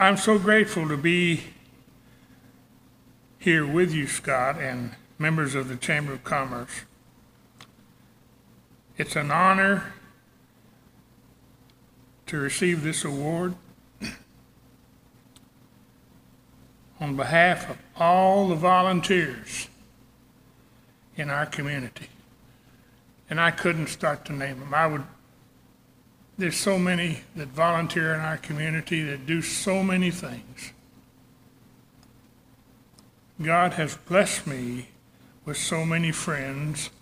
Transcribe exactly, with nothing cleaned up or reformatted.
I'm so grateful to be here with you, Scott, and members of the Chamber of Commerce. It's an honor to receive this award on behalf of all the volunteers in our community. And I couldn't start to name them. I would, there's so many that volunteer in our community that do so many things. God has blessed me with so many friends